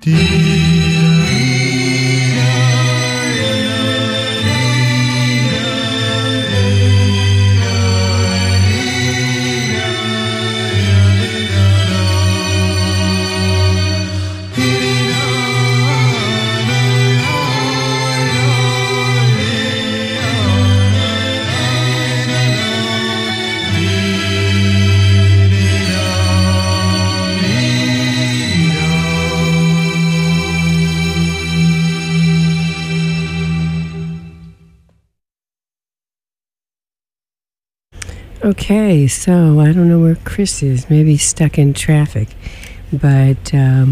Okay, so I don't know where Chris is. Maybe stuck in traffic. But, all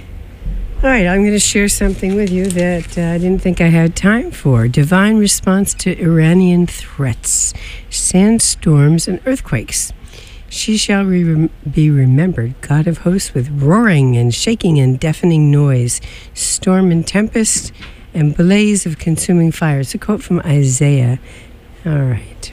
right, I'm going to share something with you that I didn't think I had time for. Divine response to Iranian threats, sandstorms, and earthquakes. She shall be remembered, God of hosts, with roaring and shaking and deafening noise, storm and tempest, and blaze of consuming fire. It's a quote from Isaiah. All right.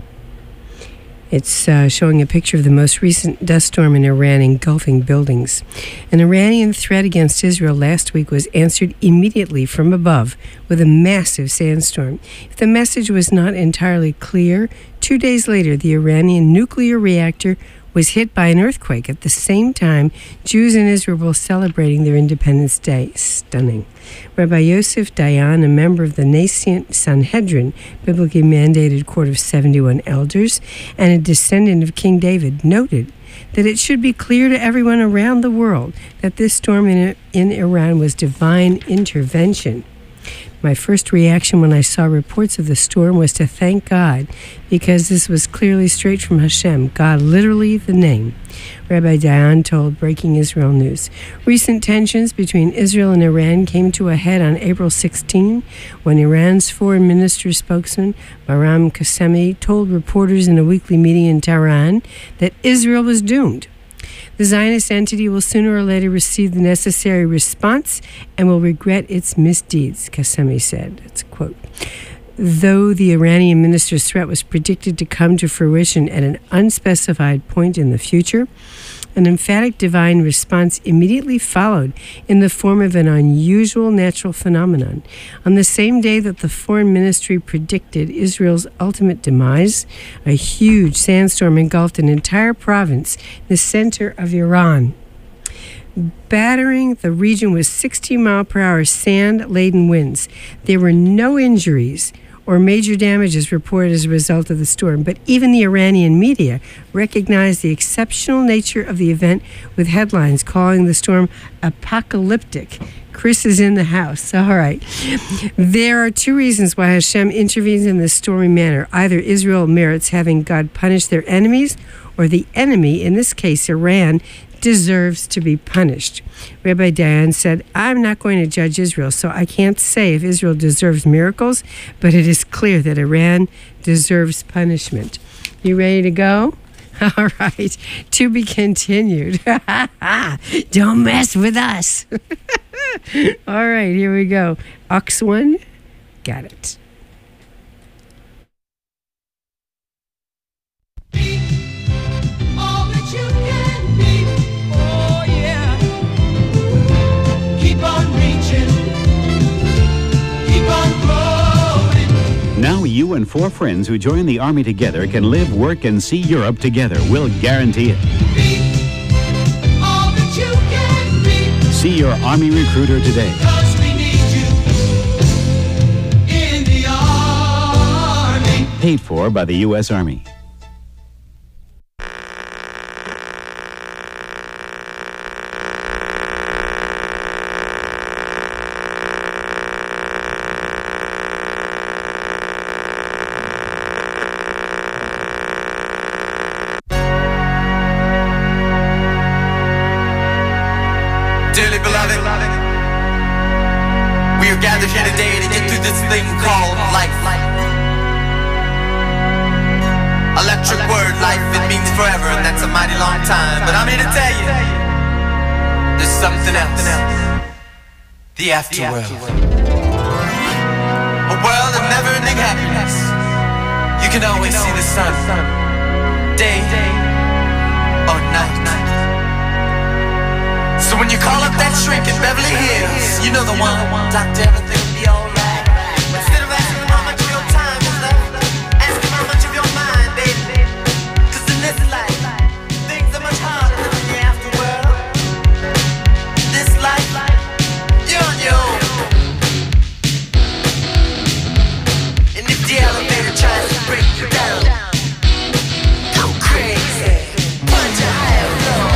It's showing a picture of the most recent dust storm in Iran engulfing buildings. An Iranian threat against Israel last week was answered immediately from above with a massive sandstorm. If the message was not entirely clear, 2 days later, the Iranian nuclear reactor was hit by an earthquake. At the same time, Jews in Israel were celebrating their Independence Day. Stunning. Rabbi Yosef Dayan, a member of the nascent Sanhedrin, biblically mandated court of 71 elders, and a descendant of King David, noted that it should be clear to everyone around the world that this storm in Iran was divine intervention. My first reaction when I saw reports of the storm was to thank God, because this was clearly straight from Hashem, God, literally the name. Rabbi Dayan told Breaking Israel News. Recent tensions between Israel and Iran came to a head on April 16 when Iran's foreign ministry spokesman, Bahram Qasemi, told reporters in a weekly meeting in Tehran that Israel was doomed. The Zionist entity will sooner or later receive the necessary response and will regret its misdeeds, Qasemi said. That's a quote. Though the Iranian minister's threat was predicted to come to fruition at an unspecified point in the future, an emphatic divine response immediately followed in the form of an unusual natural phenomenon. On the same day that the foreign ministry predicted Israel's ultimate demise, a huge sandstorm engulfed an entire province in the center of Iran, battering the region with 60-mile-per-hour sand-laden winds. There were no injuries or major damages reported as a result of the storm, but even the Iranian media recognized the exceptional nature of the event, with headlines calling the storm apocalyptic. Chris is in the house. All right. There are two reasons why Hashem intervenes in this stormy manner. Either Israel merits having God punish their enemies, or the enemy, in this case Iran, deserves to be punished. Rabbi Dayan said, I'm not going to judge Israel, so I can't say if Israel deserves miracles, but it is clear that Iran deserves punishment. You ready to go? All right. To be continued. Don't mess with us. All right, here we go. Ox 1, got it. Now you and 4 friends who join the Army together can live, work, and see Europe together. We'll guarantee it. See your Army recruiter today. We need you in the Army. Paid for by the U.S. Army. Dearly beloved, we are gathered here today to get through this thing called life. Electric word, life, it means forever, and that's a mighty long time. But I'm here to tell you, there's something else. The afterworld. A world of never-ending happiness. You can always see the sun, day or night. So when you call up that shrink in Beverly Hills, You know the one, doctor, everything will be alright. Instead of asking him how much of your time is left, ask him how much of your mind, baby. Cause in this life, things are much harder than in the afterworld. This life, you're on your own. And if the elevator tries to break you down, go crazy, punch a higher floor.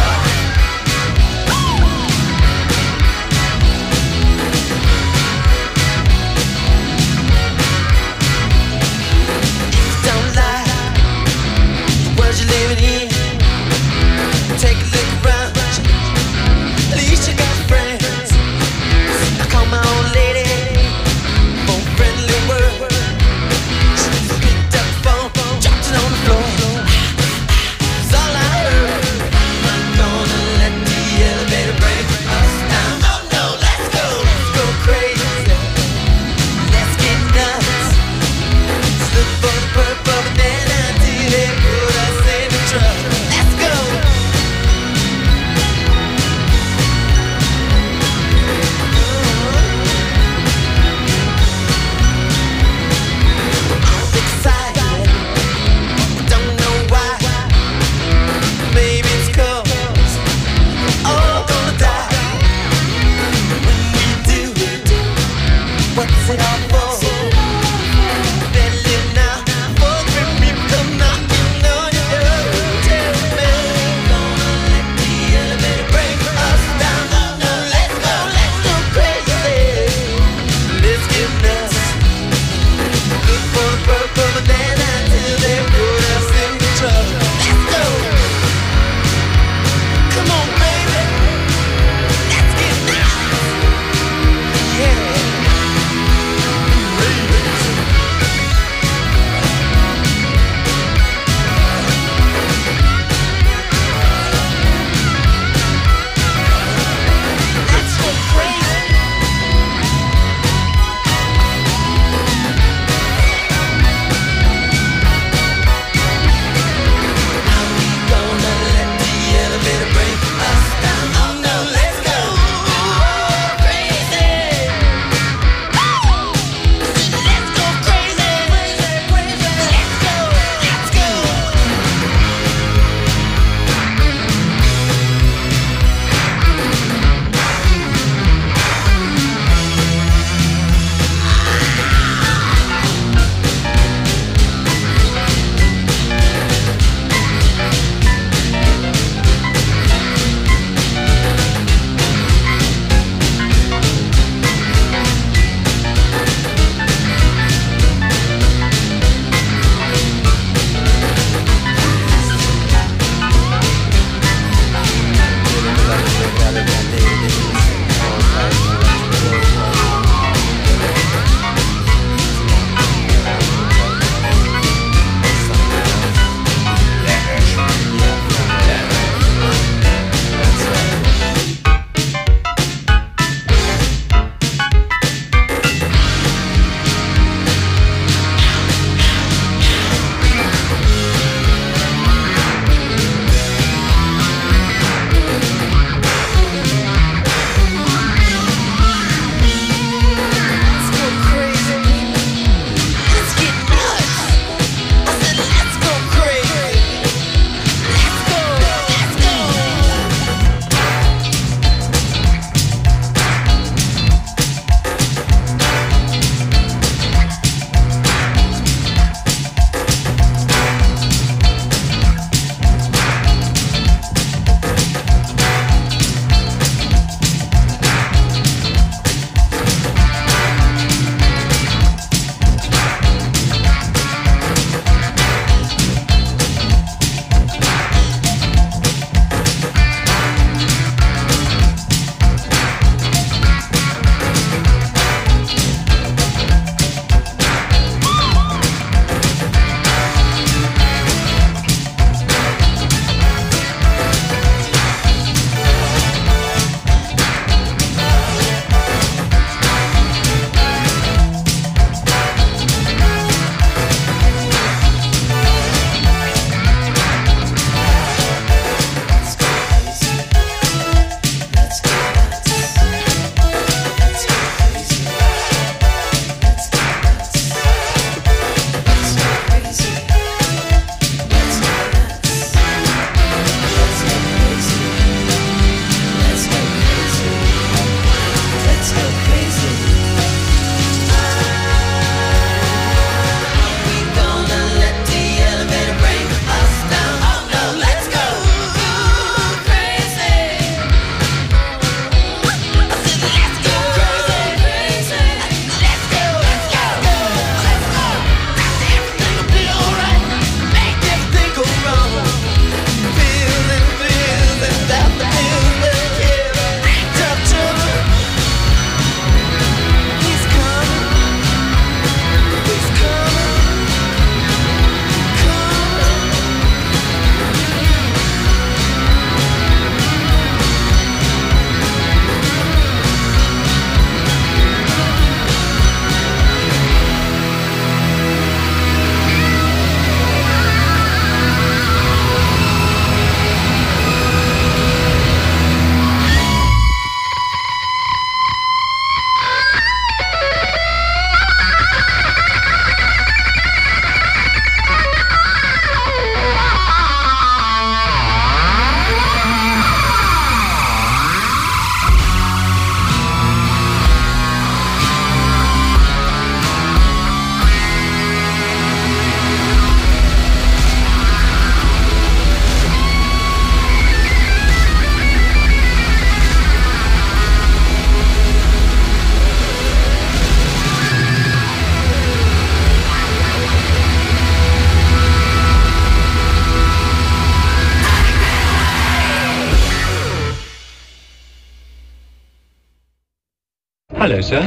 Hello, sir.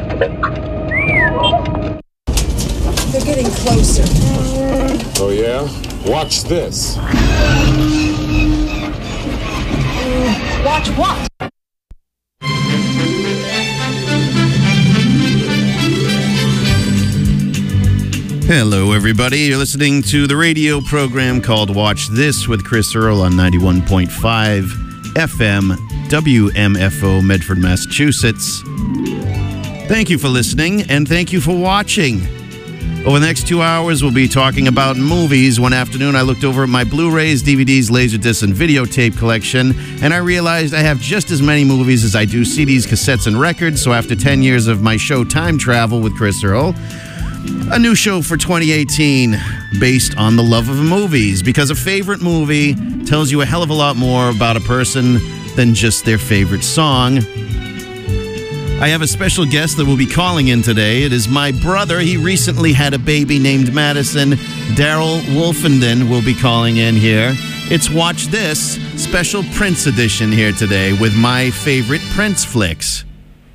They're getting closer. Oh, yeah? Watch this. Watch what? Hello, everybody. You're listening to the radio program called Watch This with Chris Earl on 91.5 FM, WMFO, Medford, Massachusetts. Thank you for listening, and thank you for watching. Over the next 2 hours, we'll be talking about movies. One afternoon, I looked over at my Blu-rays, DVDs, Laserdiscs, and videotape collection, and I realized I have just as many movies as I do CDs, cassettes, and records. So after 10 years of my show Time Travel with Chris Earl, a new show for 2018 based on the love of movies, because a favorite movie tells you a hell of a lot more about a person than just their favorite song. I have a special guest that will be calling in today. It is my brother. He recently had a baby named Madison. Daryl Wolfenden will be calling in here. It's Watch This, special Prince edition here today with my favorite Prince flicks.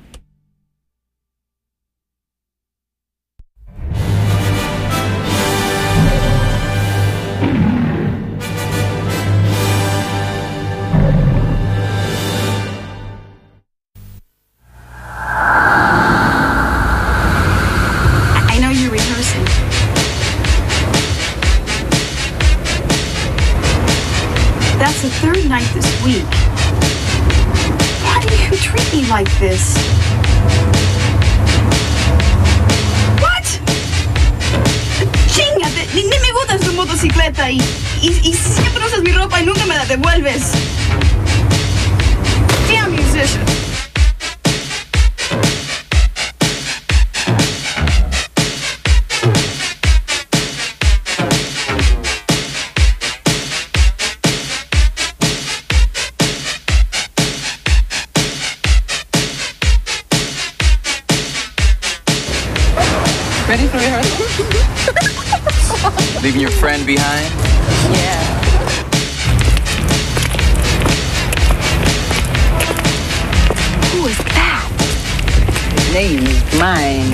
That's the third night this week. Why do you treat me like this? What? Chinga, ni me gusta tu motocicleta y siempre usas mi ropa y nunca me la devuelves. Damn musician. Ready for rehearsal? Leaving your friend behind? Yeah. Who is that? His name is mine.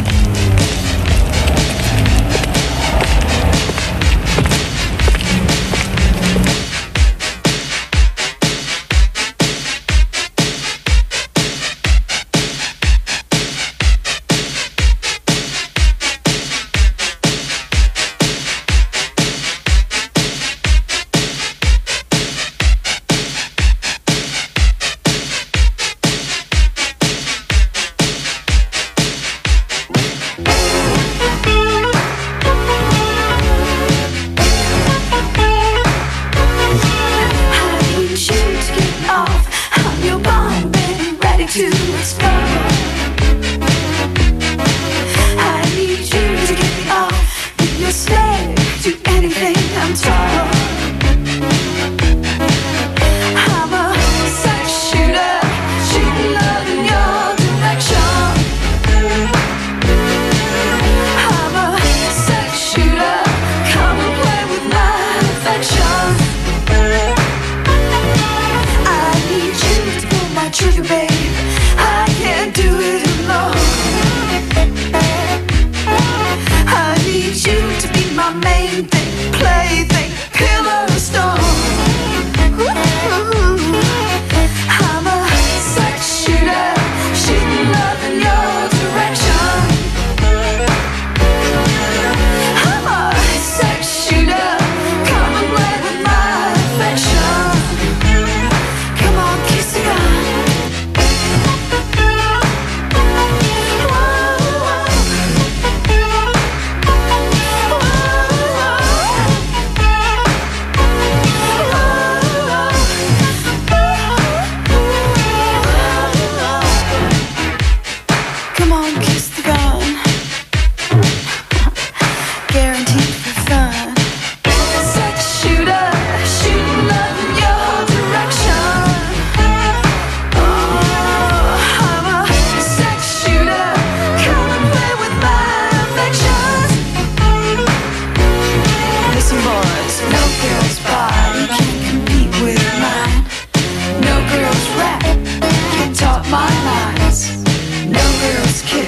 My lines. No girls kiss.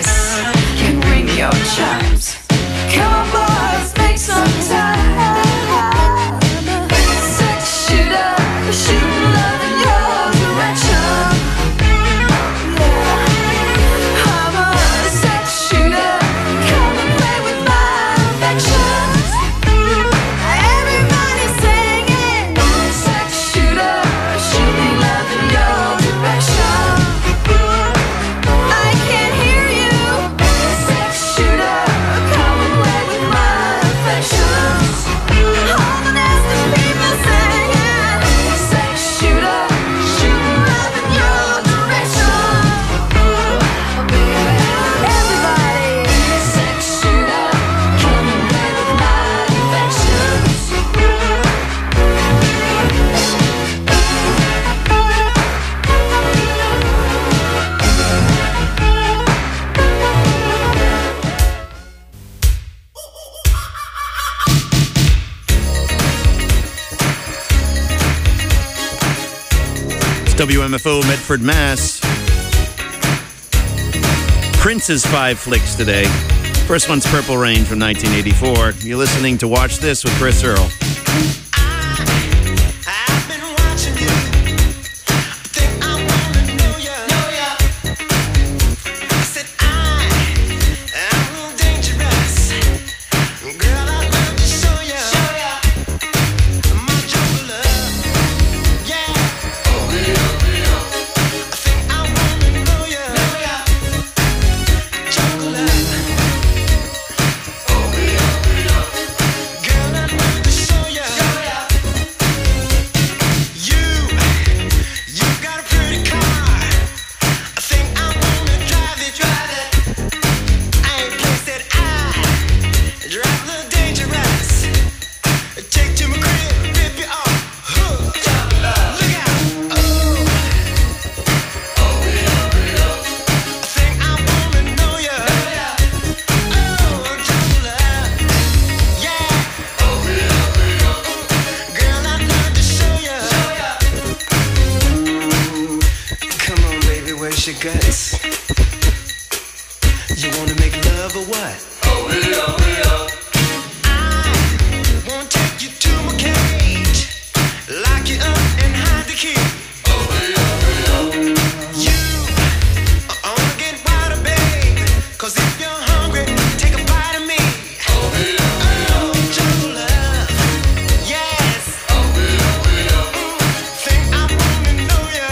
WMFO, Medford, Mass. Prince's 5 flicks today. First one's Purple Rain from 1984. You're listening to Watch This with Chris Earl. I've been watching you. Think I wanna know ya. I said I'm a little dangerous. Girl, I'd love to show ya. My jungle love. Yeah. I think I wanna know ya. Jungle love. Girl, I'd love to show ya. You got a pretty car. I think I wanna drive it. I ain't place that I drive a little dangerous. Take to my crib, rip you off. Look out. I think I wanna know ya. Jungle love. Yeah. Girl, I'd love to show ya. Come on, baby, where's your guts? You wanna make love or what? I wanna take you to my cage, lock you up and hide the key. You only get wider, babe, 'cause if you're hungry, take a bite of me. Jungle love, yes. Think I wanna know ya.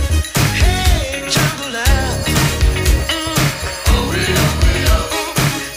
Hey, jungle love.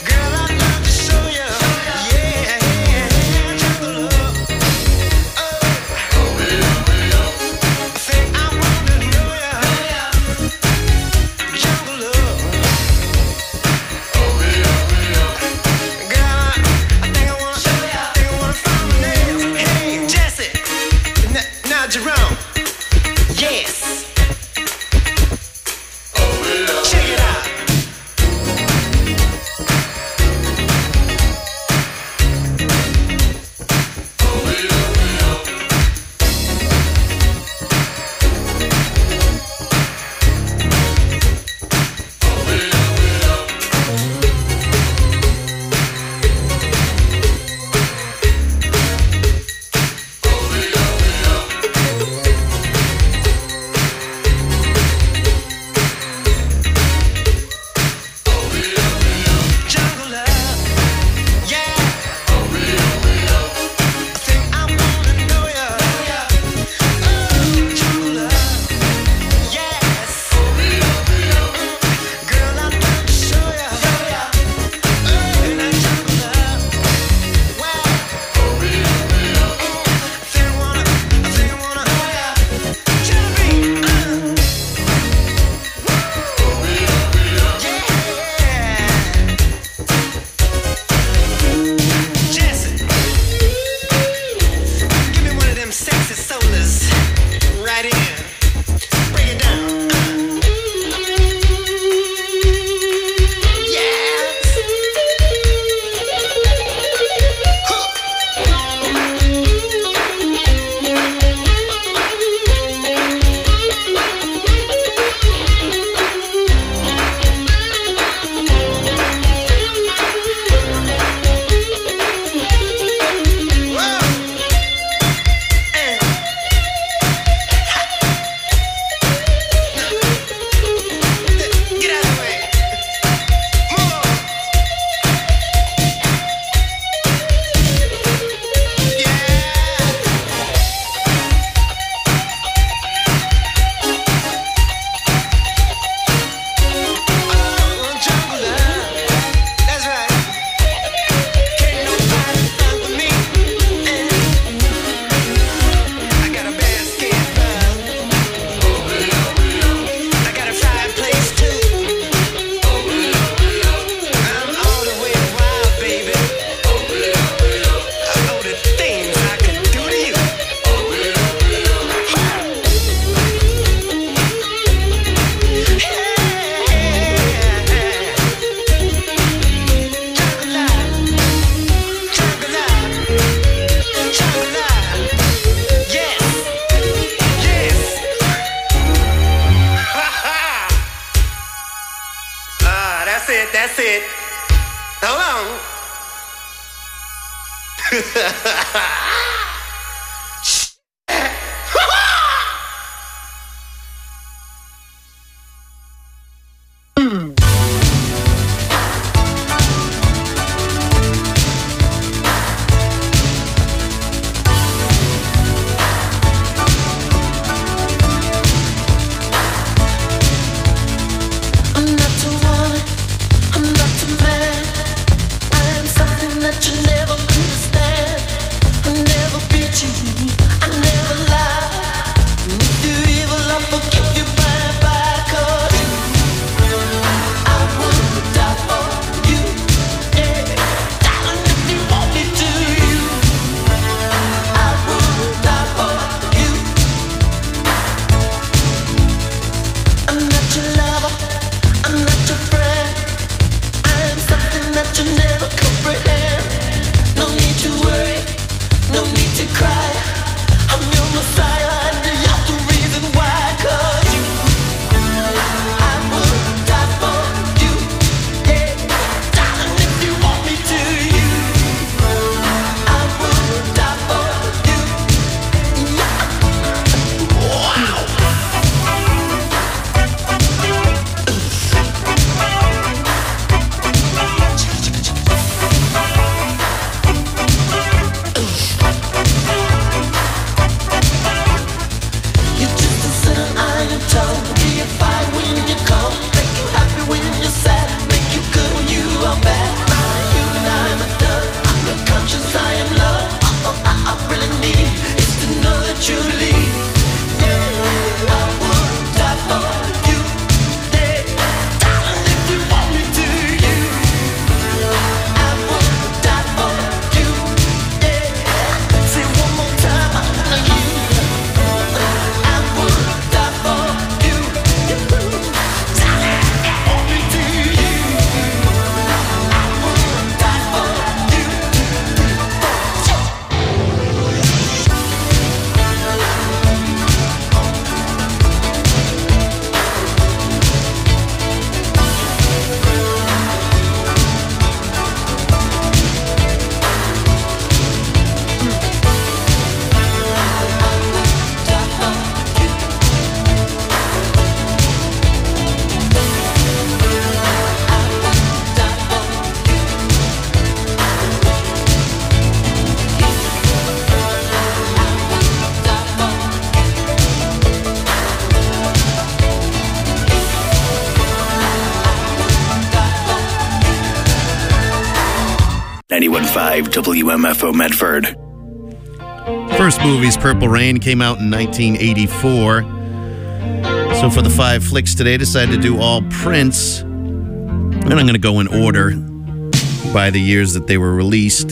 That's it, that's it. Hold on. WMFO Medford. First movie's Purple Rain came out in 1984. So for the 5 flicks today, I decided to do all Prince. And I'm going to go in order by the years that they were released.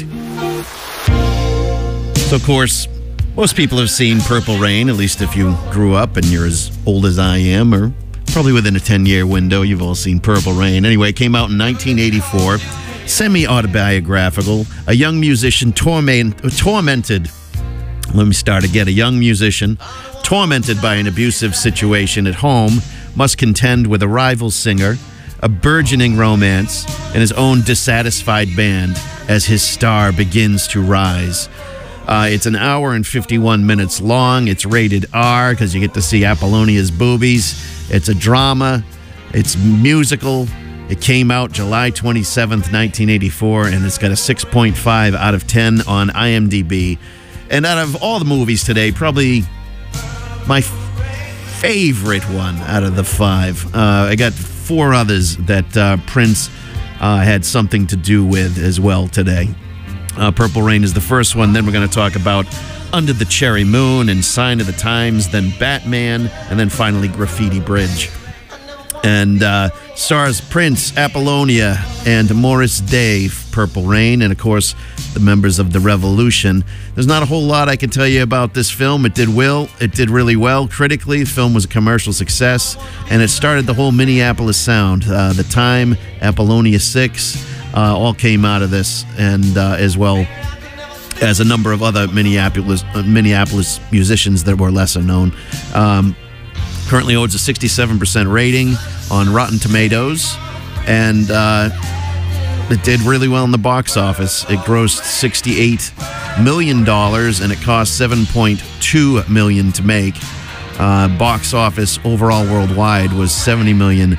So, of course, most people have seen Purple Rain, at least if you grew up and you're as old as I am, or probably within a 10-year window, you've all seen Purple Rain. Anyway, it came out in 1984. Semi-autobiographical, a young musician tormented. Let me start again. A young musician tormented by an abusive situation at home must contend with a rival singer, a burgeoning romance, and his own dissatisfied band as his star begins to rise. It's an hour and 51 minutes long. It's rated R because you get to see Apollonia's boobies. It's a drama. It's musical. It came out July 27th, 1984, and it's got a 6.5 out of 10 on IMDb. And out of all the movies today, probably my favorite one out of the 5. I got 4 others that Prince had something to do with as well today. Purple Rain is the first one. Then we're going to talk about Under the Cherry Moon and Sign of the Times, then Batman, and then finally Graffiti Bridge. And stars Prince, Apollonia, and Morris Day, Purple Rain, and of course the members of The Revolution. There's not a whole lot I can tell you about this film. It did really well critically. The film was a commercial success, and it started the whole Minneapolis sound. The Time, Apollonia 6, all came out of this, and as well as a number of other Minneapolis musicians that were lesser known. Currently holds a 67% rating on Rotten Tomatoes. and it did really well in the box office. It grossed $68 million, and it cost $7.2 million to make. Box office overall worldwide was $70.2 million.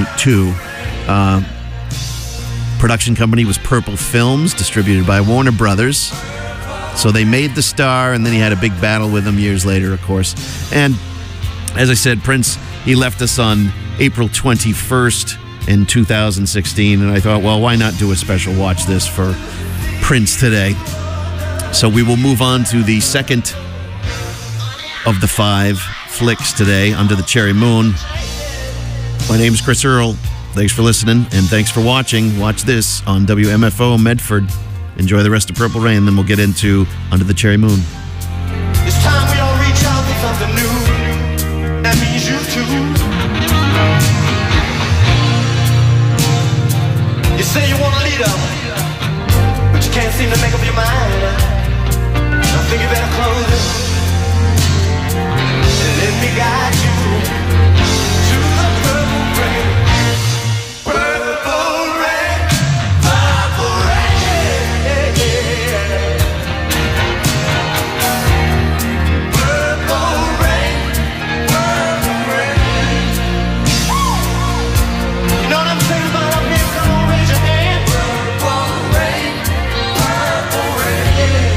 Production company was Purple Films, distributed by Warner Brothers. So they made the star, and then he had a big battle with him years later, of course. And as I said, Prince, he left us on April 21st in 2016, and I thought, well, why not do a special Watch This for Prince today? So we will move on to the second of the 5 flicks today, Under the Cherry Moon. My name is Chris Earl. Thanks for listening, and thanks for watching. Watch This on WMFO Medford. Enjoy the rest of Purple Rain, then we'll get into Under the Cherry Moon. It's time we all reach out for something new. That means you too. You say you want a leader, but you can't seem to make up your mind. I think you better close it and let me guide you to the purple rain. Purple rain, purple rain, yeah, yeah. Purple rain, purple rain. You know what I'm saying about up here? Come on, raise your hand. Purple rain, purple rain.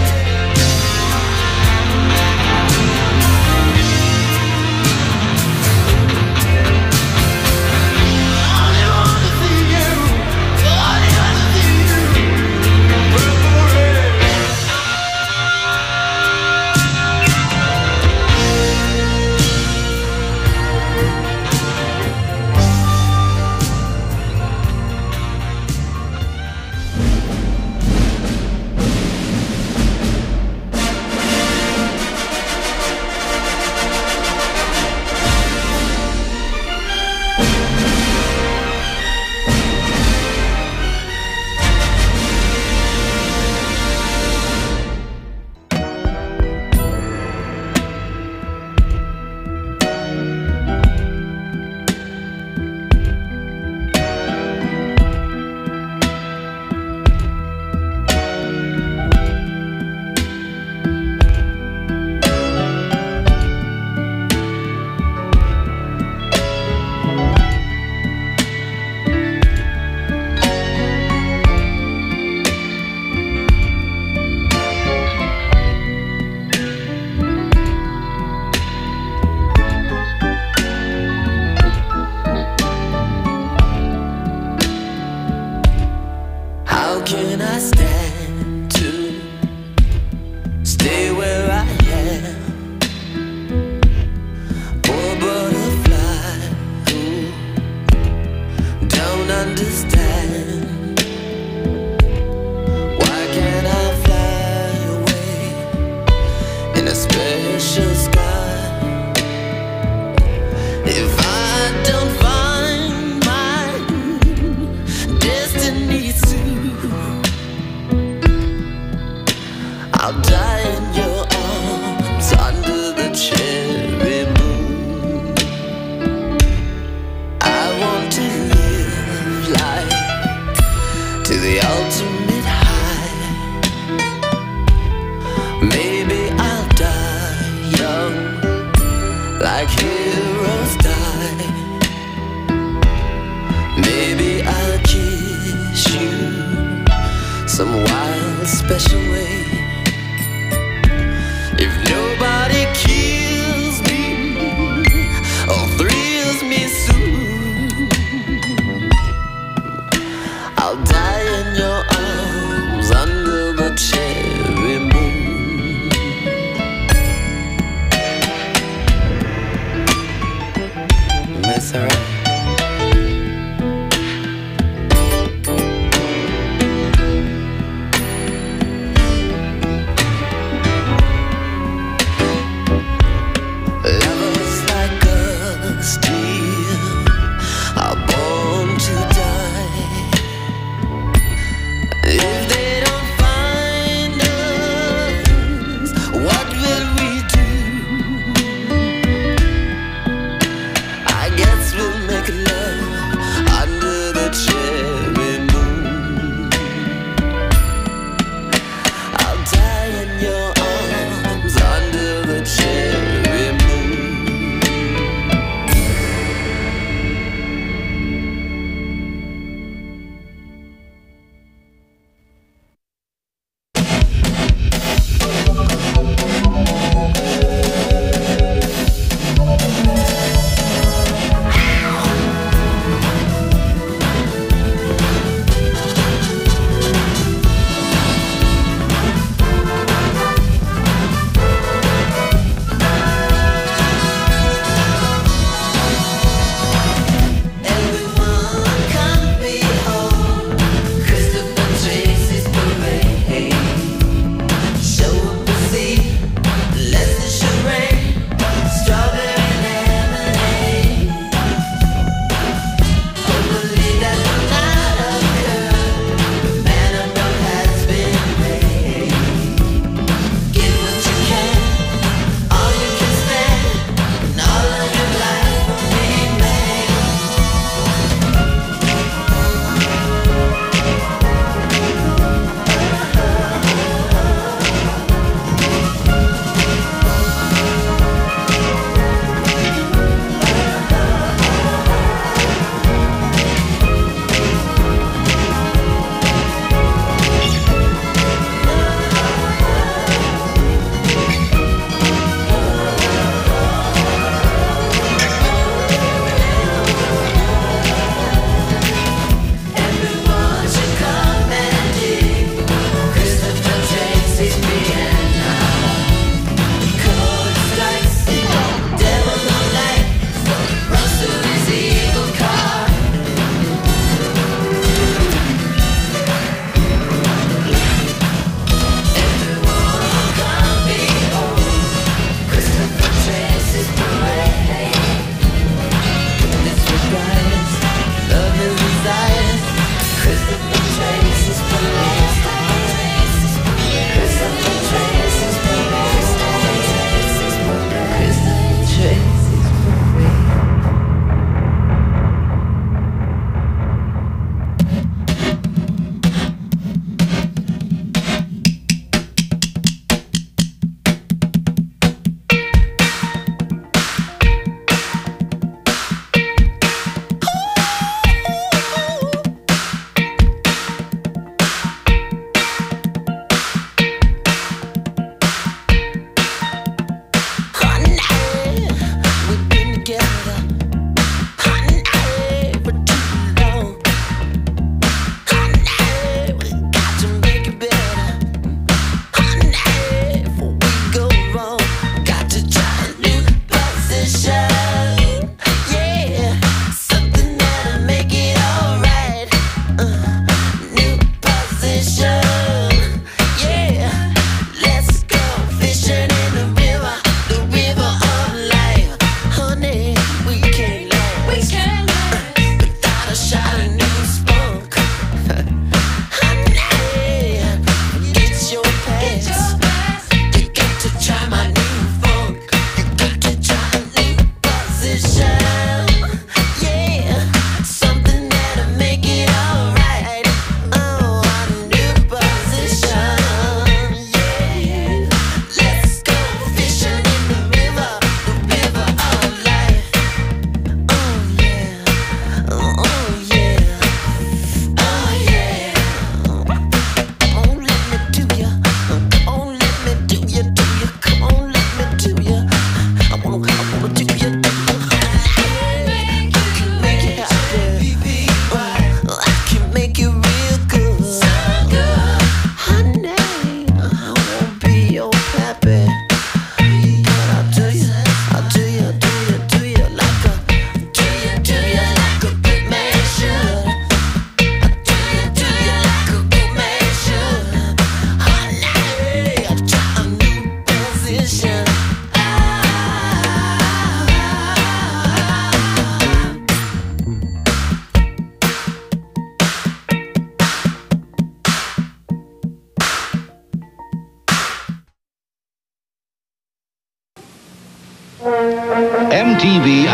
How can I stand to stay where I am? Poor butterfly who don't understand. Why can't I fly away in a special sky? If I don't find my destiny soon, I'll die in your arms under the cherry moon. I want to live life to the ultimate high. Maybe I'll die young like heroes die. Maybe I'll kiss you some wild special way. If nobody kills me or thrills me soon, I'll die in your arms under the cherry moon. That's alright. Lovers like us still are born to die. If they don't find us, what will we do? I guess we'll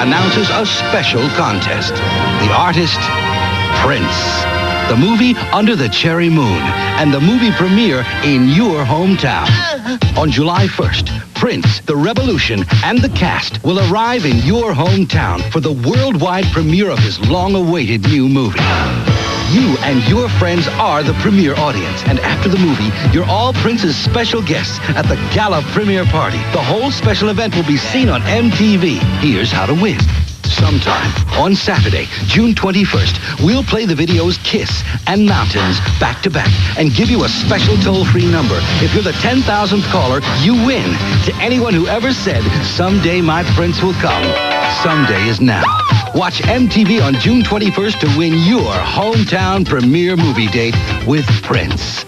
announces a special contest. The artist, Prince. The movie Under the Cherry Moon, and the movie premiere in your hometown. On July 1st, Prince, The Revolution, and the cast will arrive in your hometown for the worldwide premiere of his long-awaited new movie. You and your friends are the premiere audience, and after the movie, you're all Prince's special guests at the gala premiere party. The whole special event will be seen on MTV. Here's how to win. Sometime on Saturday, June 21st, we'll play the videos Kiss and Mountains back to back and give you a special toll-free number. If you're the 10,000th caller, you win. To anyone who ever said, someday my Prince will come, someday is now. Watch MTV on June 21st to win your hometown premiere movie date with Prince.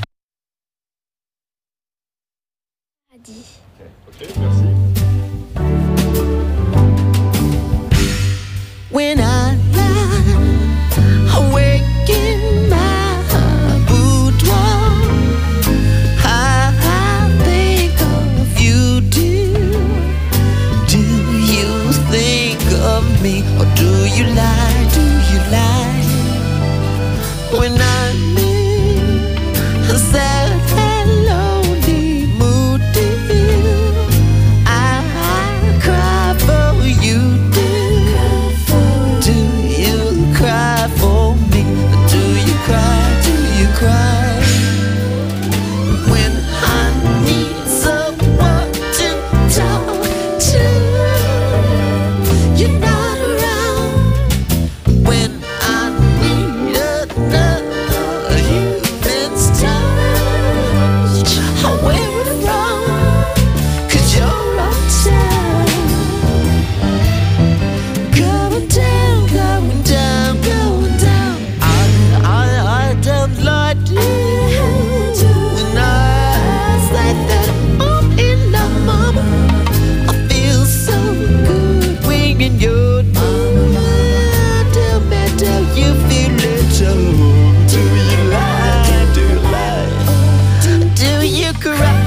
When I lie awake in my boudoir, I think of you, dear. Do you think of me, or do you lie? Do you lie? When I'm in a sad and lonely mood, dear, I cry for you, dear. Do you cry for me? Do you cry? Do you cry? When I need someone to talk to, you're not around. When I need another human's touch, where it from? 'Cause you're uptown. Going down, going down, going down. I don't like you. When I say that I'm in love, mama, I feel so good when you're near. Tell me, do you feel it too? Do you lie? Do you lie? Do you cry?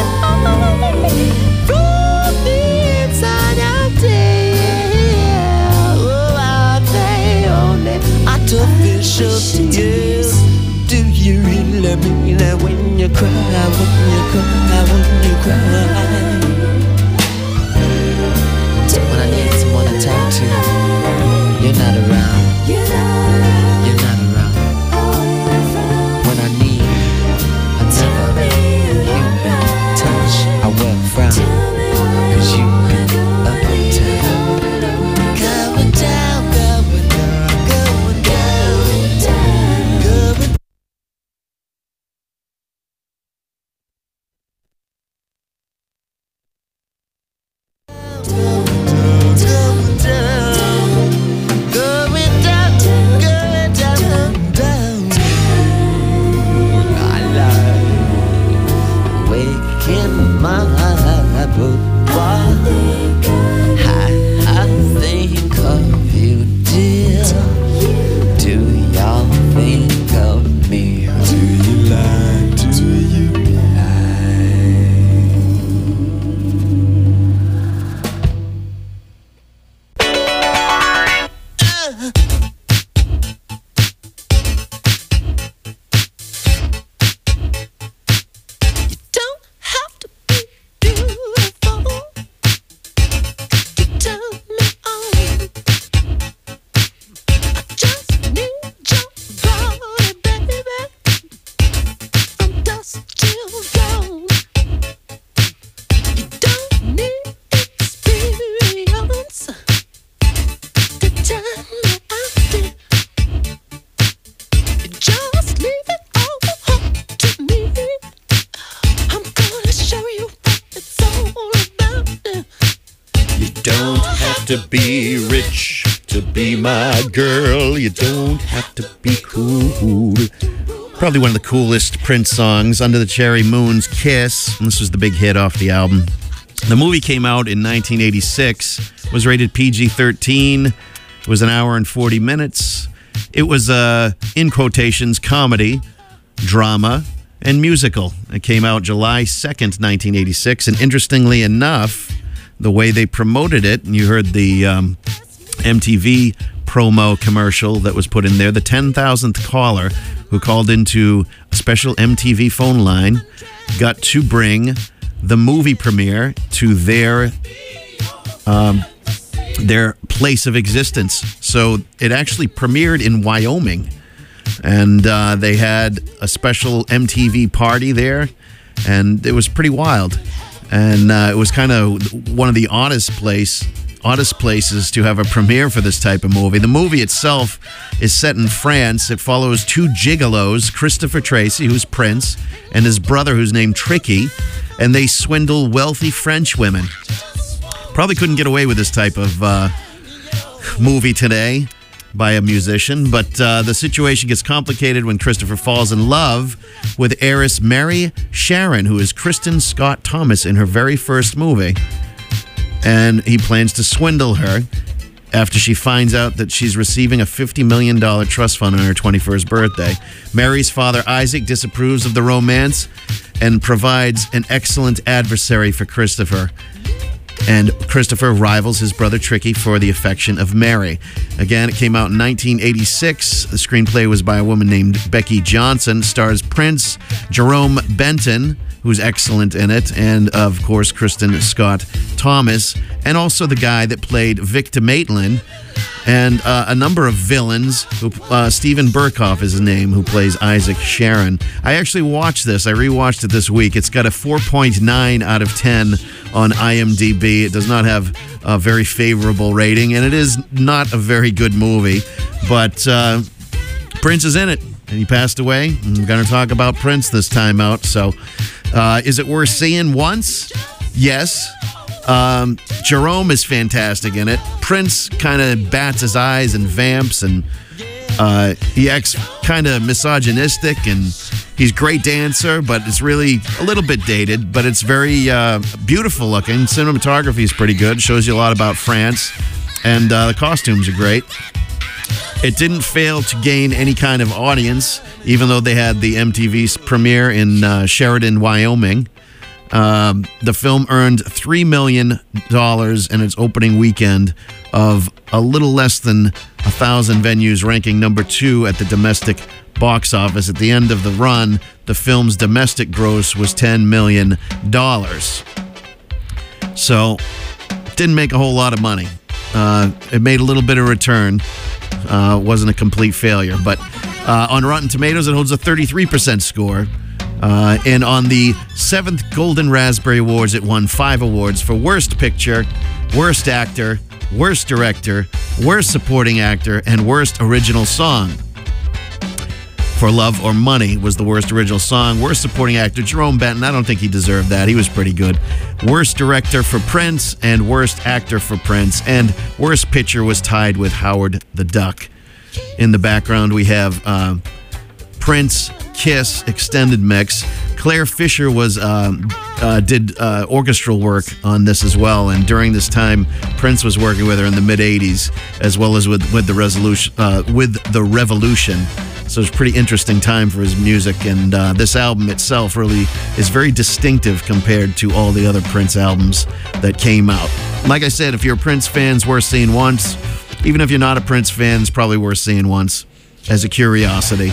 From the inside out there. Oh, are they only artificial tears? Do you really mean that when you cry, when you cry, when you cry? When I need someone to talk to, you're not around. You're not around. When I need another human touch, I will frown. 'Cause you've been uptown. Going down, going down, going down, going to be rich to be my girl. You don't have to be cool. Probably one of the coolest Prince songs, Under the Cherry Moon's Kiss. And this was the big hit off the album. The movie came out in 1986, was rated PG-13. It was an hour and 40 minutes. It was a, in quotations, comedy, drama, and musical. It came out July 2nd, 1986. And interestingly enough, the way they promoted it, and you heard the MTV promo commercial that was put in there, the 10,000th caller who called into a special MTV phone line got to bring the movie premiere to their place of existence. So it actually premiered in Wyoming, and they had a special MTV party there, and it was pretty wild. And it was kind of one of the oddest places to have a premiere for this type of movie. The movie itself is set in France. It follows two gigolos, Christopher Tracy, who's Prince, and his brother, who's named Tricky, and they swindle wealthy French women. Probably couldn't get away with this type of movie today by a musician, but the situation gets complicated when Christopher falls in love with heiress Mary Sharon, who is Kristen Scott Thomas in her very first movie. And he plans to swindle her after she finds out that she's receiving a $50 million trust fund on her 21st birthday. Mary's father, Isaac, disapproves of the romance and provides an excellent adversary for Christopher. And Christopher rivals his brother Tricky for the affection of Mary. Again, it came out in 1986. The screenplay was by a woman named Becky Johnson. Stars Prince, Jerome Benton, who's excellent in it, and of course Kristen Scott Thomas, and also the guy that played Victor Maitland, and a number of villains. Stephen Burkhoff is his name, who plays Isaac Sharon. I actually watched this. I rewatched it this week. It's got a 4.9 out of 10 on IMDb. It does not have a very favorable rating, and it is not a very good movie, but Prince is in it, and he passed away. I'm going to talk about Prince this time out, so is it worth seeing once? Yes. Jerome is fantastic in it. Prince kind of bats his eyes and vamps, and he acts kind of misogynistic, and he's a great dancer, but it's really a little bit dated, but it's very beautiful looking. Cinematography is pretty good. Shows you a lot about France, and the costumes are great. It didn't fail to gain any kind of audience, even though they had the MTV premiere in Sheridan, Wyoming. The film earned $3 million in its opening weekend of a little less than 1,000 venues, ranking number 2 at the domestic box office. At the end of the run, the film's domestic gross was $10 million. So, didn't make a whole lot of money. It made a little bit of return. Wasn't a complete failure, but on Rotten Tomatoes, it holds a 33% score. And on the 7th Golden Raspberry Awards, it won 5 awards for Worst Picture, Worst Actor, Worst Director, Worst Supporting Actor, and Worst Original Song. For Love or Money was the worst original song. Worst Supporting Actor, Jerome Benton. I don't think he deserved that. He was pretty good. Worst Director for Prince, and Worst Actor for Prince. And Worst Picture was tied with Howard the Duck. In the background, we have Prince Kiss extended mix. Claire Fisher did orchestral work on this as well, and during this time, Prince was working with her in the mid '80s, as well as with the Revolution. So it's a pretty interesting time for his music, and this album itself really is very distinctive compared to all the other Prince albums that came out. Like I said, if you're a Prince fan, it's worth seeing once. Even if you're not a Prince fan, it's probably worth seeing once as a curiosity.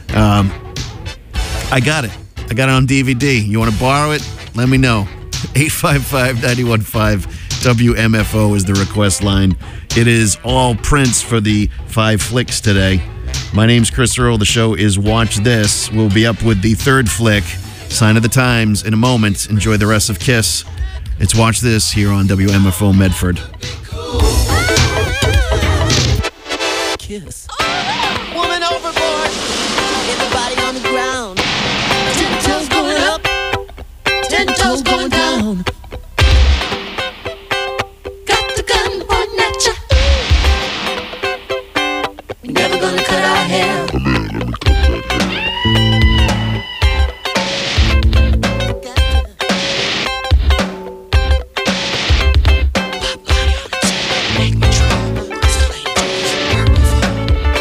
I got it. I got it on DVD. You want to borrow it? Let me know. 855-915 WMFO is the request line. It is all Prince for the 5 flicks today. My name's Chris Earl. The show is Watch This. We'll be up with the 3rd flick, Sign of the Times, in a moment. Enjoy the rest of Kiss. It's Watch This here on WMFO Medford. Kiss. Woman overboard. Get the body on the ground. 10 toes going up. 10 toes going down. Got the gun pointing at ya. We're never gonna cut our hair. Come here, let me cut that hair. Pop body on the chair. Make me drool. This lane is purple.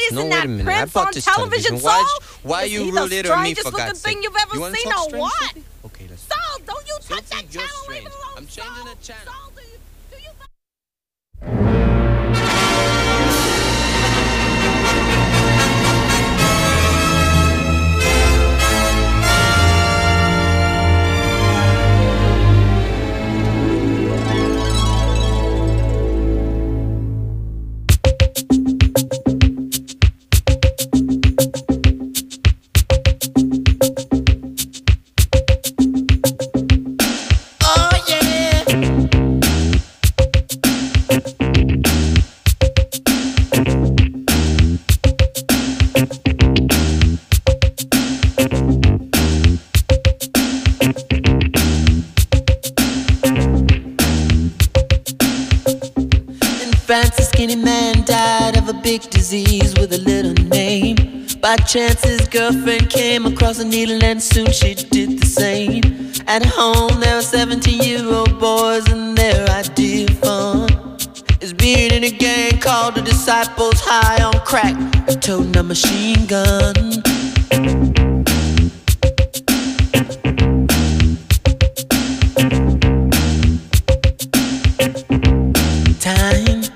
isn't No, wait that a minute. I Prince bought on this television, television. Saul? Why are Is you he the related to me, strangest for looking God's thing sake? you've ever You wanna seen talk or strange, what? Sophie? Okay, let's Saul, don't you touch Sophie, that you're channel. Leave strange. it alone. I'm changing the channel. Saul, do you Oh yeah. In France, a skinny man died of a big disease with a little name. By chance, his girlfriend came across a needle and soon she did the same. At home, there were 17-year-old boys and their idea of fun is being in a gang called the Disciples, high on crack, and toting a machine gun. Times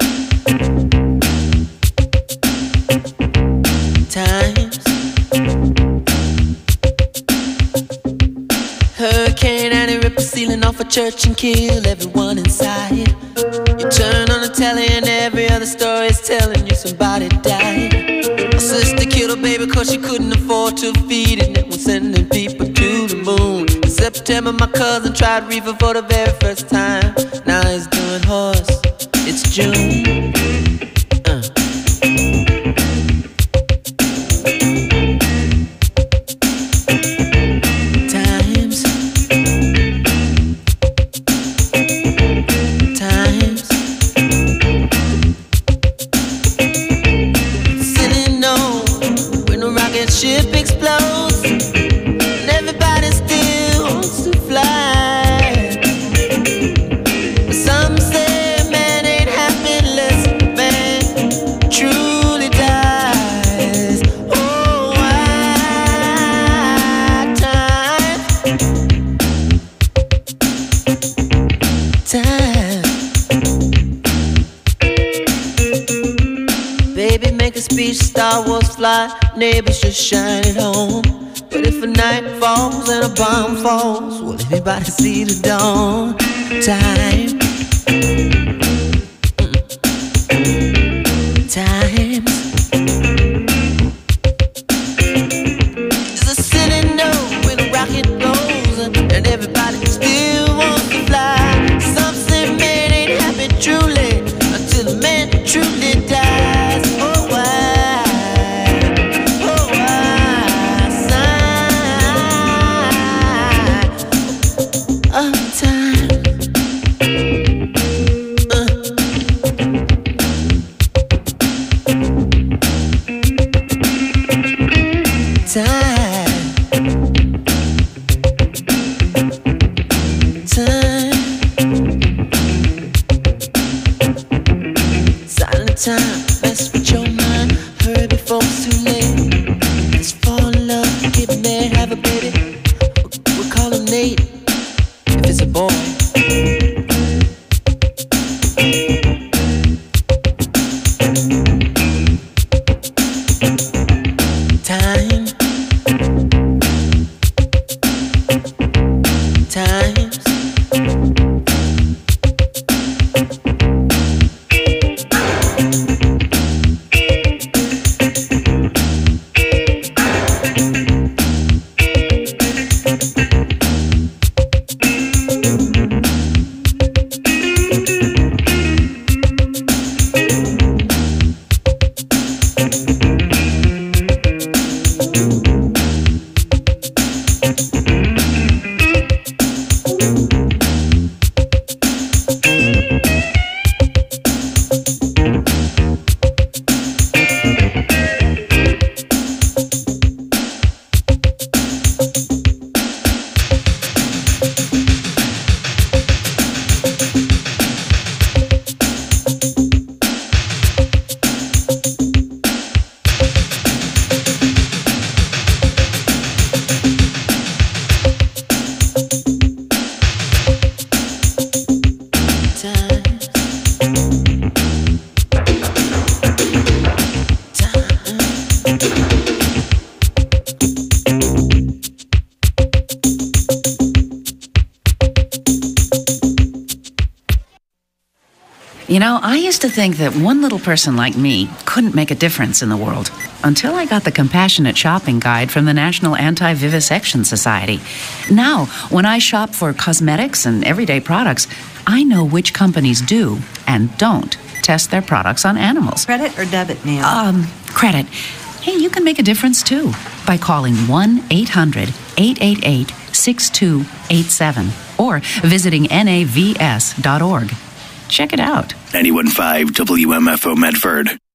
Hurricane Annie ripped the ceiling off a church and killed everyone inside. You turn on the telly and every other story is telling you somebody died. My sister killed her baby cause she couldn't afford to feed it, and was sending people to the moon. In September my cousin tried reefer for the very first time. Now he's doing horse. It's June. Ship explodes and everybody still wants to fly. But some say man ain't happy unless man truly dies. Oh, why time. Baby, make a speech, Star Wars fly, neighbors just shine it home. But if a night falls and a bomb falls, will anybody see the dawn? Time. Times. There's a city note when a rocket blows and everybody still wants to fly. Some say man ain't happy truly until the man truly dies. Oh, why? Oh, why? Sign of time. Time, mess with your mind. Hurry before it's too late. Let's fall in love, get married, have a baby. We'll call him Nate if it's a boy. Time. Times. You know, I used to think that one little person like me couldn't make a difference in the world until I got the Compassionate Shopping Guide from the National Anti-Vivisection Society. Now, when I shop for cosmetics and everyday products, I know which companies do and don't test their products on animals. Credit or debit, Neil? Credit. Hey, you can make a difference too by calling 1-800-888-6287 or visiting navs.org. Check it out. 91.5 WMFO Medford.